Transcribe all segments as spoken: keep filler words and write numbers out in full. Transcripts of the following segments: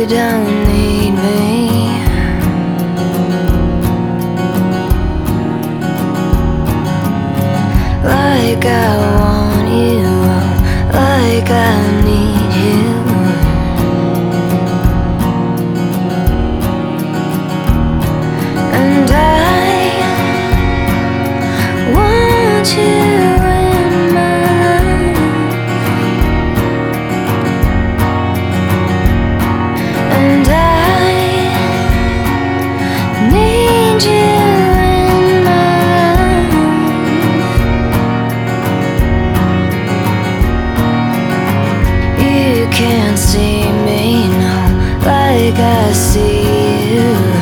you don't need me. Like I want you, like I need you. And I want you in my life. And I need you in my life. You can't see me now like I see you.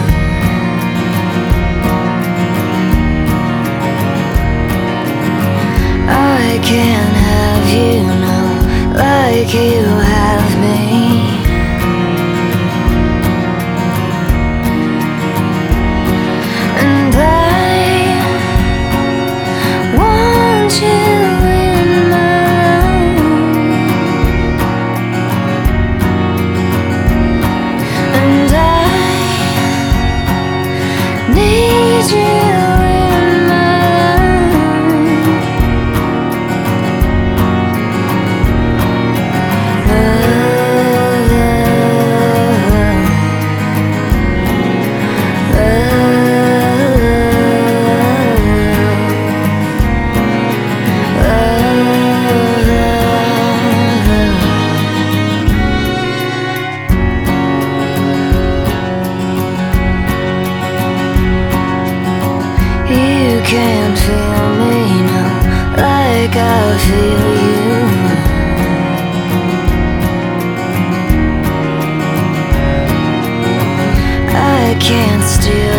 I can't have you now like you have me. And I want you in my life. And I need you. You can't feel me now like I feel you. I can't steal